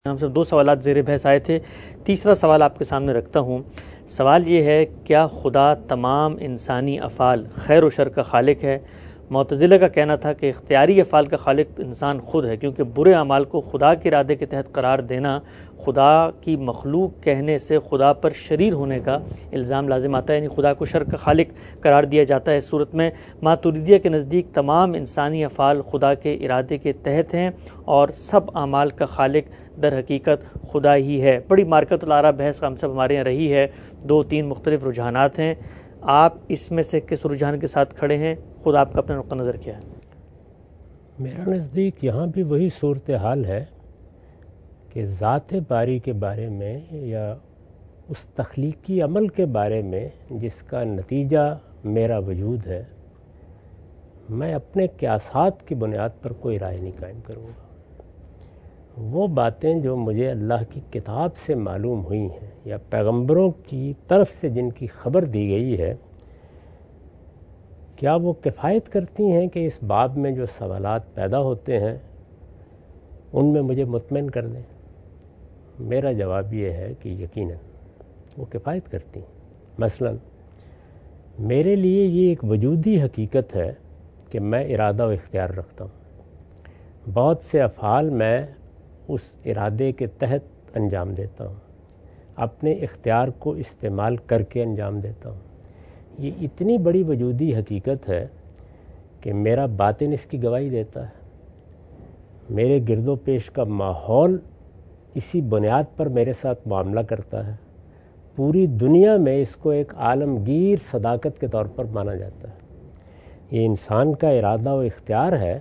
ہم سب دو سوالات زیر بحث آئے تھے، تیسرا سوال آپ کے سامنے رکھتا ہوں۔ سوال یہ ہے، کیا خدا تمام انسانی افعال خیر و شر کا خالق ہے؟ معتزلہ کا کہنا تھا کہ اختیاری افعال کا خالق انسان خود ہے، کیونکہ برے اعمال کو خدا کے ارادے کے تحت قرار دینا خدا کی مخلوق کہنے سے خدا پر شریر ہونے کا الزام لازم آتا ہے، یعنی خدا کو شر کا خالق قرار دیا جاتا ہے۔ اس صورت میں ماتوریدیہ کے نزدیک تمام انسانی افعال خدا کے ارادے کے تحت ہیں اور سب اعمال کا خالق در حقیقت خدا ہی ہے۔ بڑی مارکت الآراء بحث ہم سب ہمارے یہاں رہی ہے، 2-3 مختلف رجحانات ہیں، آپ اس میں سے کس رجحان کے ساتھ کھڑے ہیں؟ خود آپ کا اپنا نقطہ نظر کیا ہے؟ میرا نزدیک یہاں بھی وہی صورتحال ہے کہ ذات باری کے بارے میں یا اس تخلیقی عمل کے بارے میں جس کا نتیجہ میرا وجود ہے، میں اپنے قیاسات کی بنیاد پر کوئی رائے نہیں قائم کروں گا۔ وہ باتیں جو مجھے اللہ کی کتاب سے معلوم ہوئی ہیں یا پیغمبروں کی طرف سے جن کی خبر دی گئی ہے، کیا وہ کفایت کرتی ہیں کہ اس باب میں جو سوالات پیدا ہوتے ہیں ان میں مجھے مطمئن کر دیں؟ میرا جواب یہ ہے کہ یقیناً وہ کفایت کرتی ہیں۔ مثلا میرے لیے یہ ایک وجودی حقیقت ہے کہ میں ارادہ و اختیار رکھتا ہوں۔ بہت سے افعال میں اس ارادے کے تحت انجام دیتا ہوں، اپنے اختیار کو استعمال کر کے انجام دیتا ہوں۔ یہ اتنی بڑی وجودی حقیقت ہے کہ میرا باطن اس کی گواہی دیتا ہے۔ میرے گرد و پیش کا ماحول اسی بنیاد پر میرے ساتھ معاملہ کرتا ہے۔ پوری دنیا میں اس کو ایک عالمگیر صداقت کے طور پر مانا جاتا ہے۔ یہ انسان کا ارادہ و اختیار ہے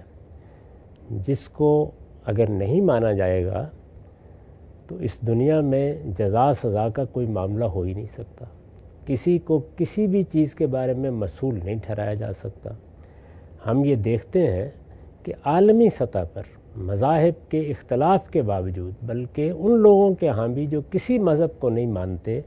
جس کو اگر نہیں مانا جائے گا تو اس دنیا میں جزا سزا کا کوئی معاملہ ہو ہی نہیں سکتا۔ کسی کو کسی بھی چیز کے بارے میں مسئول نہیں ٹھہرایا جا سکتا۔ ہم یہ دیکھتے ہیں کہ عالمی سطح پر مذاہب کے اختلاف کے باوجود، بلکہ ان لوگوں کے ہاں بھی جو کسی مذہب کو نہیں مانتے،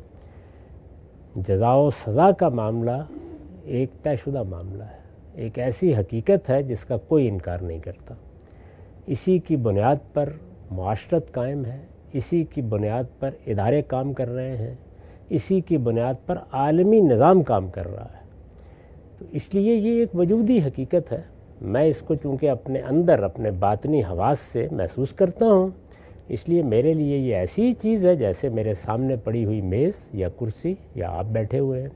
جزا و سزا کا معاملہ ایک طے شدہ معاملہ ہے، ایک ایسی حقیقت ہے جس کا کوئی انکار نہیں کرتا۔ اسی کی بنیاد پر معاشرت قائم ہے، اسی کی بنیاد پر ادارے کام کر رہے ہیں، اسی کی بنیاد پر عالمی نظام کام کر رہا ہے۔ تو اس لیے یہ ایک وجودی حقیقت ہے۔ میں اس کو چونکہ اپنے اندر اپنے باطنی حواس سے محسوس کرتا ہوں، اس لیے میرے لیے یہ ایسی چیز ہے جیسے میرے سامنے پڑی ہوئی میز یا کرسی یا آپ بیٹھے ہوئے ہیں۔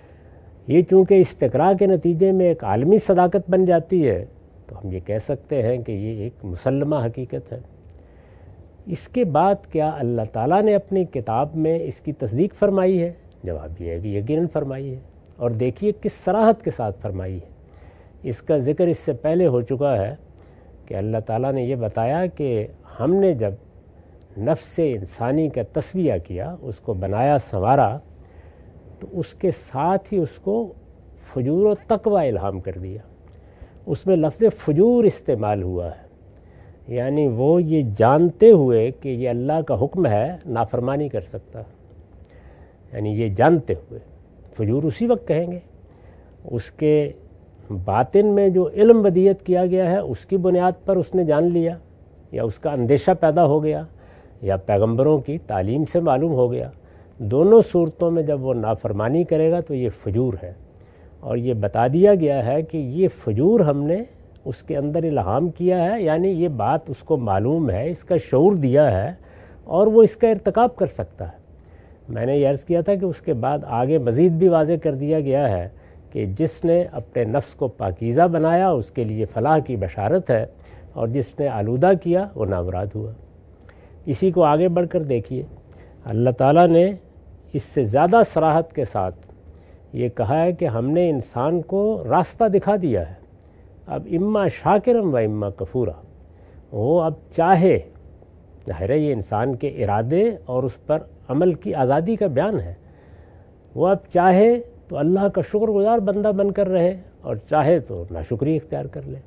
یہ چونکہ استقراء کے نتیجے میں ایک عالمی صداقت بن جاتی ہے تو ہم یہ کہہ سکتے ہیں کہ یہ ایک مسلمہ حقیقت ہے۔ اس کے بعد کیا اللہ تعالیٰ نے اپنی کتاب میں اس کی تصدیق فرمائی ہے؟ جواب یہ ہے کہ یقیناً فرمائی ہے، اور دیکھیے کس صراحت کے ساتھ فرمائی ہے۔ اس کا ذکر اس سے پہلے ہو چکا ہے کہ اللہ تعالیٰ نے یہ بتایا کہ ہم نے جب نفس انسانی کا تسویہ کیا، اس کو بنایا سنوارا، تو اس کے ساتھ ہی اس کو فجور و تقوی الہام کر دیا۔ اس میں لفظ فجور استعمال ہوا ہے، یعنی وہ یہ جانتے ہوئے کہ یہ اللہ کا حکم ہے نافرمانی کر سکتا، یعنی یہ جانتے ہوئے فجور اسی وقت کہیں گے۔ اس کے باطن میں جو علم ودیت کیا گیا ہے اس کی بنیاد پر اس نے جان لیا، یا اس کا اندیشہ پیدا ہو گیا، یا پیغمبروں کی تعلیم سے معلوم ہو گیا۔ دونوں صورتوں میں جب وہ نافرمانی کرے گا تو یہ فجور ہے، اور یہ بتا دیا گیا ہے کہ یہ فجور ہم نے اس کے اندر الہام کیا ہے، یعنی یہ بات اس کو معلوم ہے، اس کا شعور دیا ہے، اور وہ اس کا ارتکاب کر سکتا ہے۔ میں نے یہ عرض کیا تھا کہ اس کے بعد آگے مزید بھی واضح کر دیا گیا ہے کہ جس نے اپنے نفس کو پاکیزہ بنایا اس کے لیے فلاح کی بشارت ہے، اور جس نے آلودہ کیا وہ نامراد ہوا۔ اسی کو آگے بڑھ کر دیکھیے، اللہ تعالیٰ نے اس سے زیادہ صراحت کے ساتھ یہ کہا ہے کہ ہم نے انسان کو راستہ دکھا دیا ہے۔ اب اما شاکرم و اما کفورا، وہ اب چاہے، ظاہر ہے یہ انسان کے ارادے اور اس پر عمل کی آزادی کا بیان ہے، وہ اب چاہے تو اللہ کا شکر گزار بندہ بن کر رہے، اور چاہے تو ناشکری اختیار کر لے۔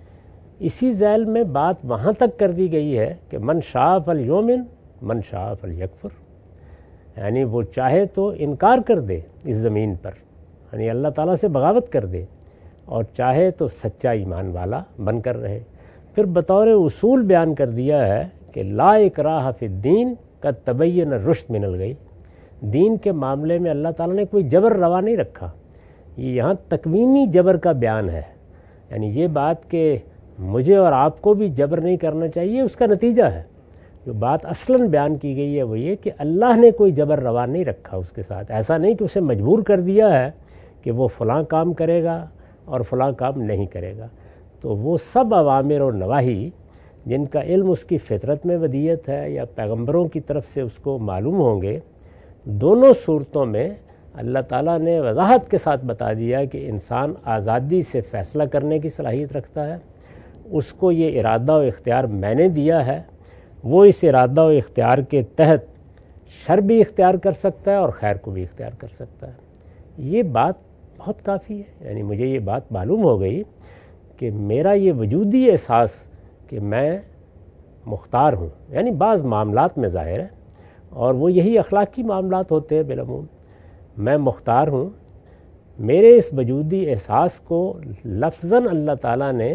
اسی ذیل میں بات وہاں تک کر دی گئی ہے کہ من شاء فلیؤمن من شاء فلیکفر، یعنی وہ چاہے تو انکار کر دے اس زمین پر، یعنی اللہ تعالیٰ سے بغاوت کر دے، اور چاہے تو سچا ایمان والا بن کر رہے۔ پھر بطور اصول بیان کر دیا ہے کہ کہ لا اکراہ فی الدین قد تبین الرشد من الغی، دین کے معاملے میں اللہ تعالیٰ نے کوئی جبر روا نہیں رکھا. یہ یہاں تکوینی جبر کا بیان ہے، یعنی یہ بات کہ مجھے اور آپ کو بھی جبر نہیں کرنا چاہیے اس کا نتیجہ ہے. جو بات اصلاً بیان کی گئی ہے وہ یہ کہ اللہ نے کوئی جبر روا نہیں رکھا اس کے ساتھ. ایسا نہیں کہ اسے مجبور کر دیا ہے کہ وہ فلاں کام کرے گا اور فلاں کام نہیں کرے گا. تو وہ سب اوامر اور نواہی جن کا علم اس کی فطرت میں ودیت ہے یا پیغمبروں کی طرف سے اس کو معلوم ہوں گے، دونوں صورتوں میں اللہ تعالیٰ نے وضاحت کے ساتھ بتا دیا کہ انسان آزادی سے فیصلہ کرنے کی صلاحیت رکھتا ہے. اس کو یہ ارادہ و اختیار میں نے دیا ہے، وہ اس ارادہ و اختیار کے تحت شر بھی اختیار کر سکتا ہے اور خیر کو بھی اختیار کر سکتا ہے. یہ بات بہت کافی ہے. یعنی مجھے یہ بات معلوم ہو گئی کہ میرا یہ وجودی احساس کہ میں مختار ہوں، یعنی بعض معاملات میں ظاہر ہے اور وہ یہی اخلاقی معاملات ہوتے ہیں بالعموم، میں مختار ہوں. میرے اس وجودی احساس کو لفظاً اللہ تعالیٰ نے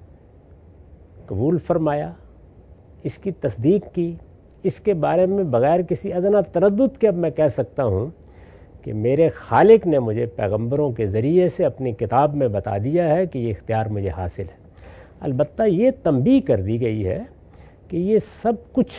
قبول فرمایا، اس کی تصدیق کی. اس کے بارے میں بغیر کسی ادنا تردد کے اب میں کہہ سکتا ہوں کہ میرے خالق نے مجھے پیغمبروں کے ذریعے سے اپنی کتاب میں بتا دیا ہے کہ یہ اختیار مجھے حاصل ہے. البتہ یہ تنبیہ کر دی گئی ہے کہ یہ سب کچھ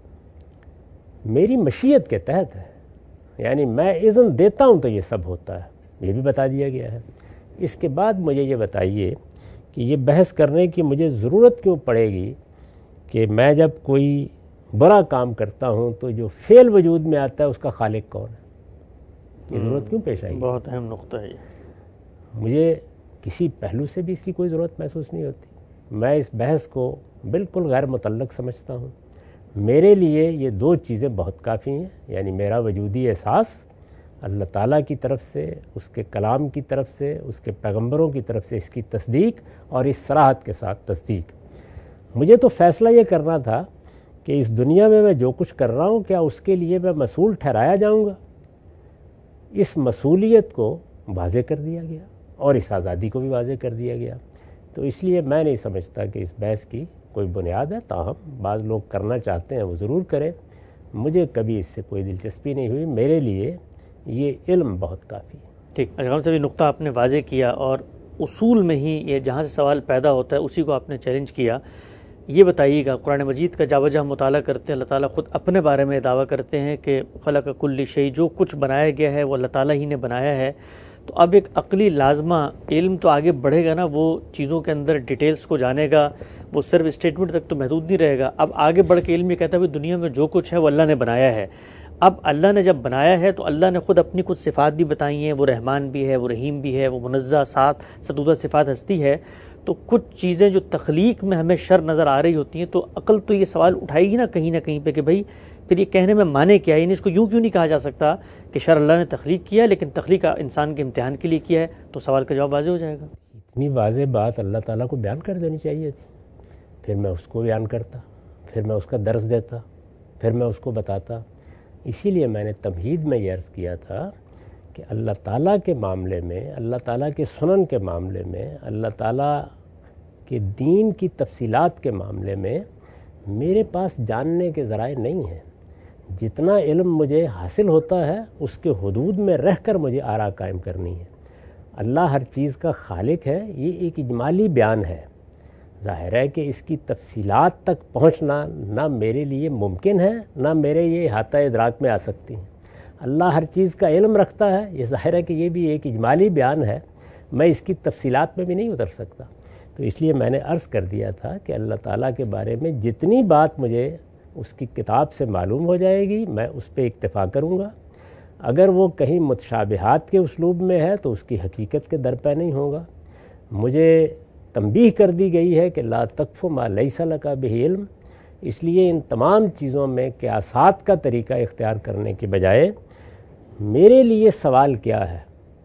میری مشیت کے تحت ہے، یعنی میں اذن دیتا ہوں تو یہ سب ہوتا ہے، یہ بھی بتا دیا گیا ہے. اس کے بعد مجھے یہ بتائیے کہ یہ بحث کرنے کی مجھے ضرورت کیوں پڑے گی کہ میں جب کوئی برا کام کرتا ہوں تو جو فعل وجود میں آتا ہے اس کا خالق کون ہے؟ یہ ضرورت کیوں پیش آئی؟ بہت اہم نقطہ ہے. مجھے کسی پہلو سے بھی اس کی کوئی ضرورت محسوس نہیں ہوتی. میں اس بحث کو بالکل غیر متعلق سمجھتا ہوں. میرے لیے یہ دو چیزیں بہت کافی ہیں، یعنی میرا وجودی احساس اللہ تعالیٰ کی طرف سے، اس کے کلام کی طرف سے، اس کے پیغمبروں کی طرف سے اس کی تصدیق اور اس صراحت کے ساتھ تصدیق. مجھے تو فیصلہ یہ کرنا تھا کہ اس دنیا میں جو کچھ کر رہا ہوں کیا اس کے لیے میں مسئول ٹھہرایا جاؤں گا. اس مسئولیت کو واضح کر دیا گیا اور اس آزادی کو بھی واضح کر دیا گیا. تو اس لیے میں نہیں سمجھتا کہ اس بحث کی کوئی بنیاد ہے. تاہم بعض لوگ کرنا چاہتے ہیں وہ ضرور کریں. مجھے کبھی اس سے کوئی دلچسپی نہیں ہوئی. میرے لیے یہ علم بہت کافی ہے. ٹھیک، اشرف صاحب یہ نقطہ آپ نے واضح کیا اور اصول میں ہی یہ جہاں سے سوال پیدا ہوتا ہے اسی کو آپ نے چیلنج کیا. یہ بتائیے گا، قرآن مجید کا جا وجہ مطالعہ کرتے ہیں اللہ تعالیٰ خود اپنے بارے میں دعویٰ کرتے ہیں کہ خلق کل شیء، جو کچھ بنایا گیا ہے وہ اللہ تعالیٰ ہی نے بنایا ہے. تو اب ایک عقلی لازمہ علم تو آگے بڑھے گا نا، وہ چیزوں کے اندر ڈیٹیلز کو جانے گا، وہ صرف اسٹیٹمنٹ تک تو محدود نہیں رہے گا. اب آگے بڑھ کے علم یہ کہتا ہے کہ دنیا میں جو کچھ ہے وہ اللہ نے بنایا ہے. اب اللہ نے جب بنایا ہے تو اللہ نے خود اپنی کچھ صفات بھی بتائی ہیں، وہ رحمان بھی ہے، وہ رحیم بھی ہے، وہ منزہ ستودہ صفات ہستی ہے. تو کچھ چیزیں جو تخلیق میں ہمیں شر نظر آ رہی ہوتی ہیں تو عقل تو یہ سوال اٹھائے گی نا کہیں پہ کہ بھائی پھر یہ کہنے میں مانے کیا ہے. یعنی اس کو یوں کیوں نہیں کہا جا سکتا کہ شر اللہ نے تخلیق کیا لیکن تخلیق انسان کے امتحان کے لیے کیا ہے. تو سوال کا جواب واضح ہو جائے گا. اتنی واضح بات اللہ تعالیٰ کو بیان کر دینی چاہیے تھی. پھر میں اس کو بیان کرتا، پھر میں اس کا درس دیتا، پھر میں اس کو بتاتا. اسی لیے میں نے تمہید میں یہ عرض کیا تھا کہ اللہ تعالیٰ کے معاملے میں، اللہ تعالیٰ کے سنن کے معاملے میں، اللہ تعالیٰ کے دین کی تفصیلات کے معاملے میں میرے پاس جاننے کے ذرائع نہیں ہیں. جتنا علم مجھے حاصل ہوتا ہے اس کے حدود میں رہ کر مجھے آراء قائم کرنی ہے. اللہ ہر چیز کا خالق ہے، یہ ایک اجمالی بیان ہے. ظاہر ہے کہ اس کی تفصیلات تک پہنچنا نہ میرے لیے ممکن ہے، نہ میرے یہ احاطہ ادراک میں آ سکتی ہیں. اللہ ہر چیز کا علم رکھتا ہے، یہ ظاہر ہے کہ یہ بھی ایک اجمالی بیان ہے. میں اس کی تفصیلات میں بھی نہیں اتر سکتا. تو اس لیے میں نے عرض کر دیا تھا کہ اللہ تعالیٰ کے بارے میں جتنی بات مجھے اس کی کتاب سے معلوم ہو جائے گی میں اس پہ اکتفا کروں گا. اگر وہ کہیں متشابہات کے اسلوب میں ہے تو اس کی حقیقت کے درپے نہیں ہوگا. مجھے تنبیہ کر دی گئی ہے کہ لا تقف ما لیس لک بہ علم. اس لیے ان تمام چیزوں میں قیاسات کا طریقہ اختیار کرنے کے بجائے میرے لیے سوال کیا ہے؟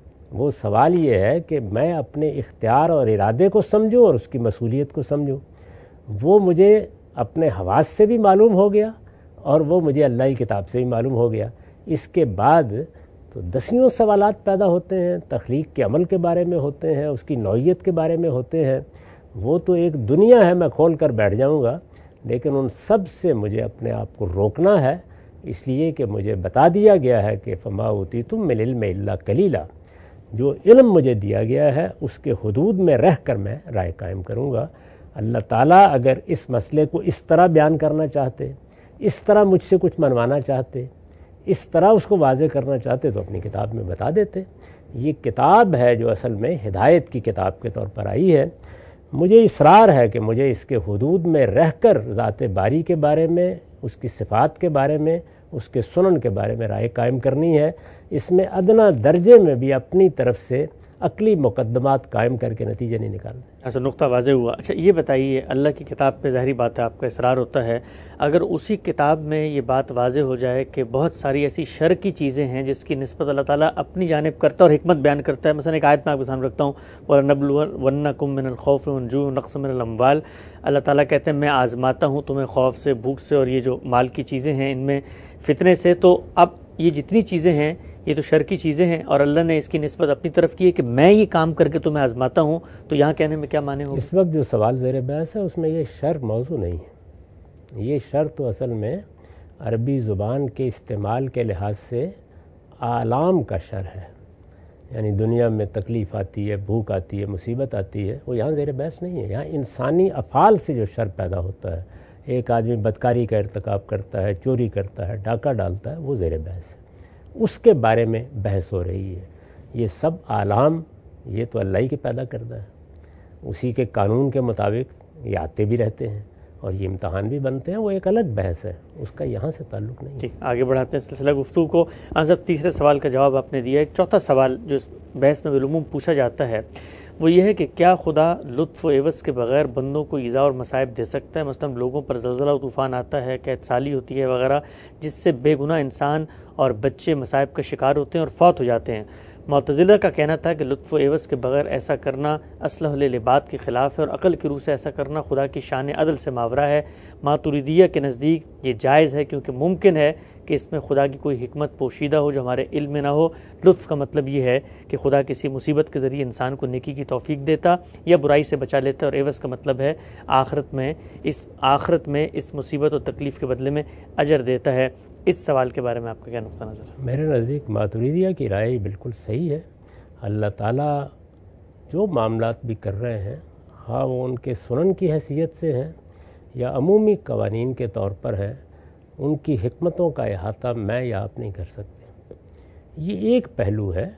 وہ سوال یہ ہے کہ میں اپنے اختیار اور ارادے کو سمجھوں اور اس کی مسئولیت کو سمجھوں. وہ مجھے اپنے حواس سے بھی معلوم ہو گیا اور وہ مجھے اللہ کی کتاب سے بھی معلوم ہو گیا. اس کے بعد تو دسیوں سوالات پیدا ہوتے ہیں، تخلیق کے عمل کے بارے میں ہوتے ہیں، اس کی نوعیت کے بارے میں ہوتے ہیں. وہ تو ایک دنیا ہے، میں کھول کر بیٹھ جاؤں گا. لیکن ان سب سے مجھے اپنے آپ کو روکنا ہے، اس لیے کہ مجھے بتا دیا گیا ہے کہ فما اوتیتم من العلم الا قلیلا، جو علم مجھے دیا گیا ہے اس کے حدود میں رہ کر میں رائے قائم کروں گا۔ اللہ تعالیٰ اگر اس مسئلے کو اس طرح بیان کرنا چاہتے، اس طرح مجھ سے کچھ منوانا چاہتے، اس طرح اس کو واضح کرنا چاہتے تو اپنی کتاب میں بتا دیتے۔ یہ کتاب ہے جو اصل میں ہدایت کی کتاب کے طور پر آئی ہے۔ مجھے اصرار ہے کہ مجھے اس کے حدود میں رہ کر ذات باری کے بارے میں، اس کی صفات کے بارے میں، اس کے سنن کے بارے میں رائے قائم کرنی ہے۔ اس میں ادنا درجے میں بھی اپنی طرف سے عقلی مقدمات قائم کر کے نتیجے نہیں نکالنے۔ اچھا، نقطہ واضح ہوا۔ اچھا یہ بتائیے، اللہ کی کتاب پہ ظاہری بات ہے آپ کا اصرار ہوتا ہے، اگر اسی کتاب میں یہ بات واضح ہو جائے کہ بہت ساری ایسی شر کی چیزیں ہیں جس کی نسبت اللہ تعالیٰ اپنی جانب کرتا ہے اور حکمت بیان کرتا ہے، مثلا ایک آیت میں آپ کے سامنے رکھتا ہوں، وَلَنَبْلُوَنَّكُم مِّنَ الْخَوْفِ وَالْجُوعِ وَنَقْصٍ مِّنَ الْأَمْوَالِ، اللہ تعالیٰ کہتے ہیں میں آزماتا ہوں تمہیں خوف سے، بھوک سے، اور یہ جو مال کی چیزیں ہیں ان میں فتنے سے۔ تو اب یہ جتنی چیزیں ہیں یہ تو شر کی چیزیں ہیں، اور اللہ نے اس کی نسبت اپنی طرف کی ہے کہ میں یہ کام کر کے تمہیں آزماتا ہوں، تو یہاں کہنے میں کیا معنی ہوگا؟ اس وقت جو سوال زیر بحث ہے اس میں یہ شر موضوع نہیں ہے۔ یہ شر تو اصل میں عربی زبان کے استعمال کے لحاظ سے آلام کا شر ہے، یعنی دنیا میں تکلیف آتی ہے، بھوک آتی ہے، مصیبت آتی ہے، وہ یہاں زیر بحث نہیں ہے۔ یہاں انسانی افعال سے جو شر پیدا ہوتا ہے، ایک آدمی بدکاری کا ارتکاب کرتا ہے، چوری کرتا ہے، ڈاکہ ڈالتا ہے، وہ زیر بحث ہے، اس کے بارے میں بحث ہو رہی ہے۔ یہ سب آلام یہ تو اللہ ہی کے پیدا کردہ ہے، اسی کے قانون کے مطابق یہ آتے بھی رہتے ہیں اور یہ امتحان بھی بنتے ہیں، وہ ایک الگ بحث ہے، اس کا یہاں سے تعلق نہیں ہے۔ ٹھیک، آگے بڑھاتے ہیں سلسلہ گفتگو کو۔ صاحب تیسرے سوال کا جواب آپ نے دیا۔ ایک چوتھا سوال جو اس بحث میں بالعموم پوچھا جاتا ہے وہ یہ ہے کہ کیا خدا لطف و عوض کے بغیر بندوں کو ایذا اور مصائب دے سکتا ہے؟ مثلا لوگوں پر زلزلہ و طوفان آتا ہے، قحط سالی ہوتی ہے وغیرہ، جس سے بے گناہ انسان اور بچے مصائب کا شکار ہوتے ہیں اور فوت ہو جاتے ہیں۔ معتزلہ کا کہنا تھا کہ لطف و عوض کے بغیر ایسا کرنا اصلح للعباد کے خلاف ہے، اور عقل کی روح سے ایسا کرنا خدا کی شان عدل سے ماورا ہے۔ ماتریدیہ کے نزدیک یہ جائز ہے کیونکہ ممکن ہے کہ اس میں خدا کی کوئی حکمت پوشیدہ ہو جو ہمارے علم میں نہ ہو۔ لطف کا مطلب یہ ہے کہ خدا کسی مصیبت کے ذریعے انسان کو نیکی کی توفیق دیتا یا برائی سے بچا لیتا، اور عوض کا مطلب ہے آخرت میں اس مصیبت اور تکلیف کے بدلے میں اجر دیتا ہے۔ اس سوال کے بارے میں آپ کا کیا نقطہ نظر ہے؟ میرے نزدیک ماتریدیہ کی رائے بالکل صحیح ہے۔ اللہ تعالیٰ جو معاملات بھی کر رہے ہیں، خواہ وہ ان کے سنن کی حیثیت سے ہیں یا عمومی قوانین کے طور پر ہیں، ان کی حکمتوں کا احاطہ میں یا آپ نہیں کر سکتے۔ یہ ایک پہلو ہے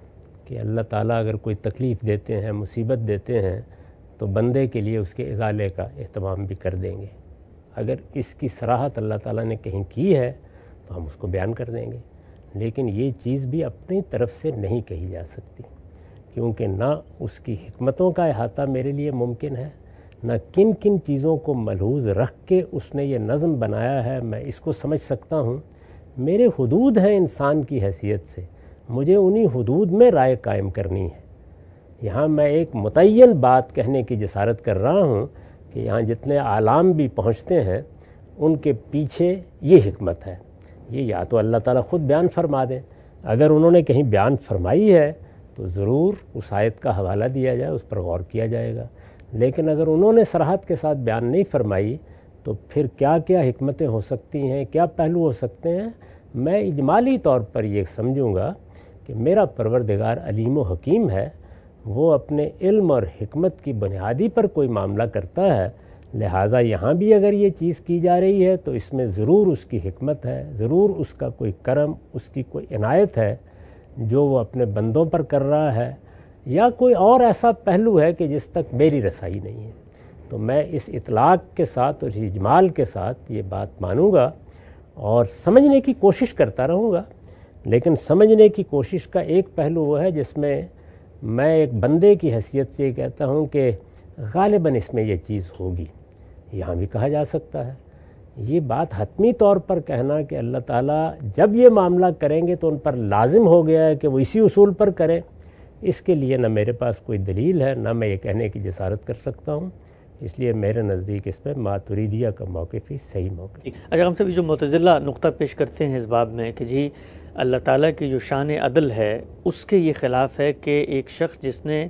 کہ اللہ تعالیٰ اگر کوئی تکلیف دیتے ہیں، مصیبت دیتے ہیں، تو بندے کے لیے اس کے ازالے کا اہتمام بھی کر دیں گے۔ اگر اس کی صراحت اللہ تعالیٰ نے کہیں کی ہے تو ہم اس کو بیان کر دیں گے، لیکن یہ چیز بھی اپنی طرف سے نہیں کہی جا سکتی، کیونکہ نہ اس کی حکمتوں کا احاطہ میرے لیے ممکن ہے، نہ کن کن چیزوں کو ملحوظ رکھ کے اس نے یہ نظم بنایا ہے میں اس کو سمجھ سکتا ہوں۔ میرے حدود ہیں انسان کی حیثیت سے، مجھے انہی حدود میں رائے قائم کرنی ہے۔ یہاں میں ایک متعین بات کہنے کی جسارت کر رہا ہوں کہ یہاں جتنے اعلام بھی پہنچتے ہیں ان کے پیچھے یہ حکمت ہے۔ یہ یا تو اللہ تعالیٰ خود بیان فرما دیں، اگر انہوں نے کہیں بیان فرمائی ہے تو ضرور اس آیت کا حوالہ دیا جائے، اس پر غور کیا جائے گا، لیکن اگر انہوں نے صراحت کے ساتھ بیان نہیں فرمائی تو پھر کیا کیا حکمتیں ہو سکتی ہیں، کیا پہلو ہو سکتے ہیں۔ میں اجمالی طور پر یہ سمجھوں گا کہ میرا پروردگار علیم و حکیم ہے، وہ اپنے علم اور حکمت کی بنیادی پر کوئی معاملہ کرتا ہے، لہٰذا یہاں بھی اگر یہ چیز کی جا رہی ہے تو اس میں ضرور اس کی حکمت ہے، ضرور اس کا کوئی کرم، اس کی کوئی عنایت ہے جو وہ اپنے بندوں پر کر رہا ہے، یا کوئی اور ایسا پہلو ہے کہ جس تک میری رسائی نہیں ہے۔ تو میں اس اطلاق کے ساتھ اور اس اجمال کے ساتھ یہ بات مانوں گا اور سمجھنے کی کوشش کرتا رہوں گا، لیکن سمجھنے کی کوشش کا ایک پہلو وہ ہے جس میں میں ایک بندے کی حیثیت سے یہ کہتا ہوں کہ غالباً اس میں یہ چیز ہوگی۔ یہاں بھی کہا جا سکتا ہے، یہ بات حتمی طور پر کہنا کہ اللہ تعالیٰ جب یہ معاملہ کریں گے تو ان پر لازم ہو گیا ہے کہ وہ اسی اصول پر کریں، اس کے لیے نہ میرے پاس کوئی دلیل ہے، نہ میں یہ کہنے کی جسارت کر سکتا ہوں۔ اس لیے میرے نزدیک اس میں ماتریدیہ کا موقف ہی صحیح موقف۔ اچھا، ہم سب جو معتزلہ نقطہ پیش کرتے ہیں اس باب میں کہ جی اللہ تعالیٰ کی جو شان عدل ہے اس کے یہ خلاف ہے کہ ایک شخص جس نے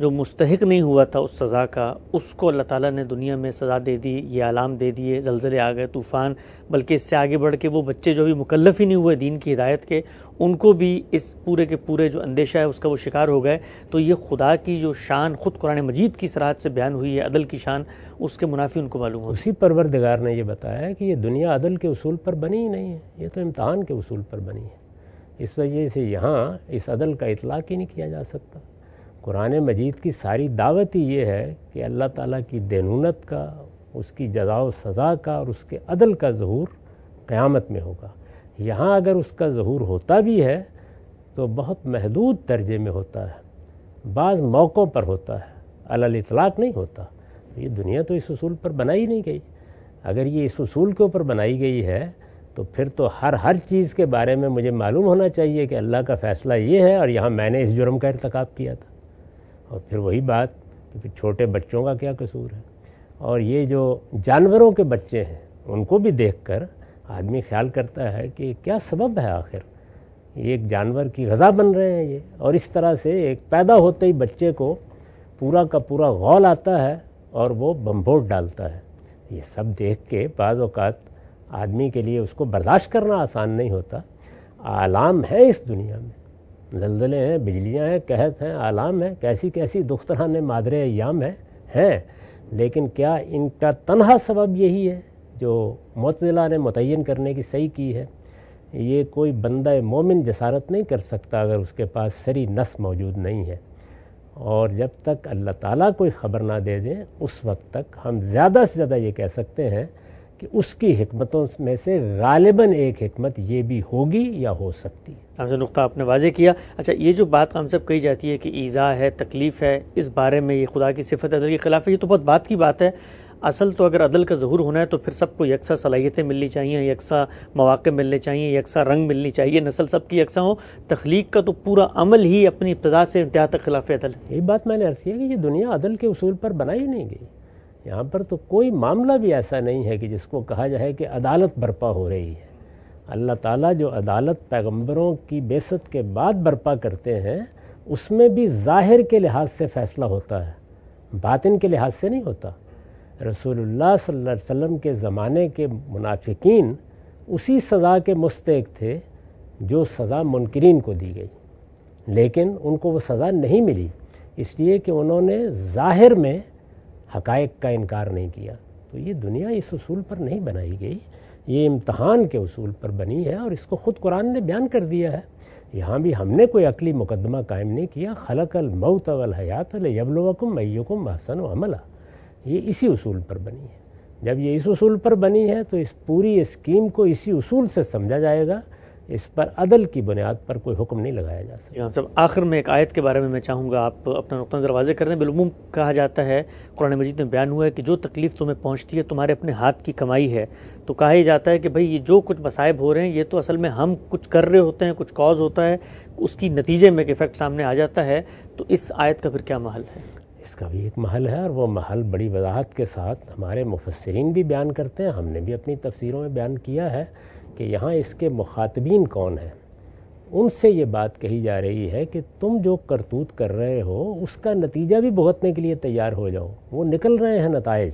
جو مستحق نہیں ہوا تھا اس سزا کا، اس کو اللہ تعالیٰ نے دنیا میں سزا دے دی، یہ اعلام دے دیے، زلزلے آ گئے، طوفان، بلکہ اس سے آگے بڑھ کے وہ بچے جو بھی مکلف ہی نہیں ہوئے دین کی ہدایت کے، ان کو بھی اس پورے کے پورے جو اندیشہ ہے اس کا وہ شکار ہو گئے. تو یہ خدا کی جو شان خود قرآن مجید کی صراحت سے بیان ہوئی ہے، عدل کی شان، اس کے منافی ان کو معلوم ہو. اسی پروردگار نے یہ بتایا ہے کہ یہ دنیا عدل کے اصول پر بنی ہی نہیں ہے، یہ تو امتحان کے اصول پر بنی ہے. اس وجہ سے یہاں اس عدل کا اطلاق ہی نہیں کیا جا سکتا. قرآن مجید کی ساری دعوت ہی یہ ہے کہ اللہ تعالیٰ کی دینونت کا، اس کی جزا و سزا کا اور اس کے عدل کا ظہور قیامت میں ہوگا. یہاں اگر اس کا ظہور ہوتا بھی ہے تو بہت محدود درجے میں ہوتا ہے، بعض موقعوں پر ہوتا ہے، علی الاطلاق نہیں ہوتا. یہ دنیا تو اس اصول پر بنائی نہیں گئی. اگر یہ اس اصول کے اوپر بنائی گئی ہے تو پھر تو ہر چیز کے بارے میں مجھے معلوم ہونا چاہیے کہ اللہ کا فیصلہ یہ ہے اور یہاں میں نے اس جرم کا ارتکاب کیا تھا. اور پھر وہی بات کہ پھر چھوٹے بچوں کا کیا قصور ہے، اور یہ جو جانوروں کے بچے ہیں ان کو بھی دیکھ کر آدمی خیال کرتا ہے کہ کیا سبب ہے آخر، ایک جانور کی غذا بن رہے ہیں یہ، اور اس طرح سے ایک پیدا ہوتے ہی بچے کو پورا کا پورا غول آتا ہے اور وہ بمبوٹ ڈالتا ہے. یہ سب دیکھ کے بعض اوقات آدمی کے لیے اس کو برداشت کرنا آسان نہیں ہوتا. آلام ہے اس دنیا میں، زلزلے ہیں، بجلیاں ہیں، قحط ہیں، آلام ہیں، کیسی کیسی دختران مادر ایام ہیں، لیکن کیا ان کا تنہا سبب یہی ہے جو معتزلہ نے متعین کرنے کی صحیح کی ہے؟ یہ کوئی بندہ مومن جسارت نہیں کر سکتا اگر اس کے پاس سری نس موجود نہیں ہے. اور جب تک اللہ تعالیٰ کوئی خبر نہ دے دیں اس وقت تک ہم زیادہ سے زیادہ یہ کہہ سکتے ہیں کہ اس کی حکمتوں میں سے غالباً ایک حکمت یہ بھی ہوگی یا ہو سکتی. ہم سے نقطہ آپ نے واضح کیا. اچھا، یہ جو بات ہم سب کہی جاتی ہے کہ ایذا ہے، تکلیف ہے، اس بارے میں یہ خدا کی صفت عدل کے خلاف ہے، یہ تو بہت بات کی بات ہے. اصل تو اگر عدل کا ظہور ہونا ہے تو پھر سب کو یکساں صلاحیتیں ملنی چاہیے، یکساں مواقع ملنے چاہیے، یکساں رنگ ملنی چاہیے، نسل سب کی یکساں ہو. تخلیق کا تو پورا عمل ہی اپنی ابتدا سے انتہا تک خلاف عدل ہے. یہ بات میں نے عرض کیا کہ یہ دنیا عدل کے اصول پر بنائی نہیں گئی. یہاں پر تو کوئی معاملہ بھی ایسا نہیں ہے کہ جس کو کہا جائے کہ عدالت برپا ہو رہی ہے. اللہ تعالیٰ جو عدالت پیغمبروں کی بعثت کے بعد برپا کرتے ہیں اس میں بھی ظاہر کے لحاظ سے فیصلہ ہوتا ہے، باطن کے لحاظ سے نہیں ہوتا. رسول اللہ صلی اللہ علیہ وسلم کے زمانے کے منافقین اسی سزا کے مستحق تھے جو سزا منکرین کو دی گئی، لیکن ان کو وہ سزا نہیں ملی اس لیے کہ انہوں نے ظاہر میں حقائق کا انکار نہیں کیا. تو یہ دنیا اس اصول پر نہیں بنائی گئی، یہ امتحان کے اصول پر بنی ہے، اور اس کو خود قرآن نے بیان کر دیا ہے. یہاں بھی ہم نے کوئی عقلی مقدمہ قائم نہیں کیا. خلق الموت والحیات لیبلوکم ایکم احسن عملا، یہ اسی اصول پر بنی ہے. جب یہ اس اصول پر بنی ہے تو اس پوری اسکیم کو اسی اصول سے سمجھا جائے گا. اس پر عدل کی بنیاد پر کوئی حکم نہیں لگایا جا سکتا. سب آخر میں ایک آیت کے بارے میں چاہوں گا آپ اپنا نقطہ نظر واضح کر دیں. بالعموم کہا جاتا ہے، قرآن مجید میں بیان ہوا ہے کہ جو تکلیف تمہیں پہنچتی ہے تمہارے اپنے ہاتھ کی کمائی ہے. تو کہا ہی جاتا ہے کہ بھئی یہ جو کچھ مصائب ہو رہے ہیں یہ تو اصل میں ہم کچھ کر رہے ہوتے ہیں، کچھ کاز ہوتا ہے، اس کی نتیجے میں ایک ایفیکٹ سامنے آ جاتا ہے. تو اس آیت کا پھر کیا محل ہے؟ اس کا بھی ایک محل ہے، اور وہ محل بڑی وضاحت کے ساتھ ہمارے مفسرین بھی بیان کرتے ہیں، ہم نے بھی اپنی تفسیروں میں بیان کیا ہے کہ یہاں اس کے مخاطبین کون ہیں. ان سے یہ بات کہی جا رہی ہے کہ تم جو کرتوت کر رہے ہو اس کا نتیجہ بھی بھگتنے کے لیے تیار ہو جاؤ. وہ نکل رہے ہیں نتائج.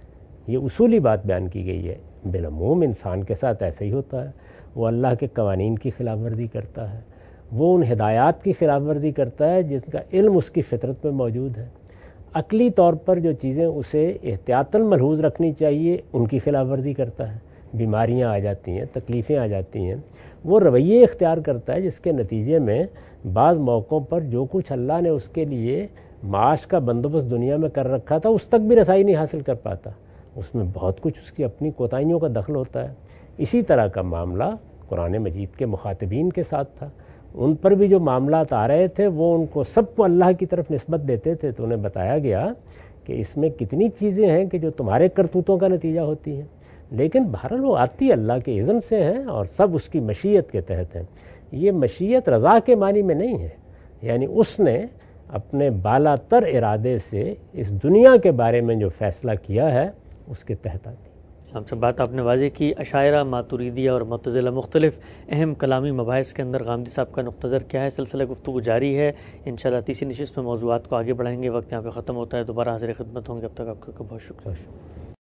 یہ اصولی بات بیان کی گئی ہے. بالعموم انسان کے ساتھ ایسا ہی ہوتا ہے. وہ اللہ کے قوانین کی خلاف ورزی کرتا ہے، وہ ان ہدایات کی خلاف ورزی کرتا ہے جس کا علم اس کی فطرت میں موجود ہے. عقلی طور پر جو چیزیں اسے احتیاطاً ملحوظ رکھنی چاہیے ان کی خلاف ورزی کرتا ہے. بیماریاں آ جاتی ہیں، تکلیفیں آ جاتی ہیں، وہ رویے اختیار کرتا ہے جس کے نتیجے میں بعض موقعوں پر جو کچھ اللہ نے اس کے لیے معاش کا بندوبست دنیا میں کر رکھا تھا اس تک بھی رسائی نہیں حاصل کر پاتا. اس میں بہت کچھ اس کی اپنی کوتاہیوں کا دخل ہوتا ہے. اسی طرح کا معاملہ قرآن مجید کے مخاطبین کے ساتھ تھا. ان پر بھی جو معاملات آ رہے تھے وہ ان کو سب کو اللہ کی طرف نسبت دیتے تھے. تو انہیں بتایا گیا کہ اس میں کتنی چیزیں ہیں کہ جو تمہارے کرتوتوں کا نتیجہ ہوتی ہیں، لیکن بہرحال وہ آتی اللہ کے اذن سے ہیں اور سب اس کی مشیت کے تحت ہیں. یہ مشیت رضا کے معنی میں نہیں ہے، یعنی اس نے اپنے بالا تر ارادے سے اس دنیا کے بارے میں جو فیصلہ کیا ہے اس کے تحت آتی. ہم سب بات آپ نے واضح کی، اشاعرہ، ماتریدیہ اور معتزلہ مختلف اہم کلامی مباحث کے اندر غامدی صاحب کا نقطہ نظر کیا ہے. سلسلہ گفتگو جاری ہے، انشاءاللہ تیسری نشست میں موضوعات کو آگے بڑھائیں گے. وقت یہاں پہ ختم ہوتا ہے، دوبارہ حاضر خدمت ہوں گے. اب تک آپ کا بہت شکریہ.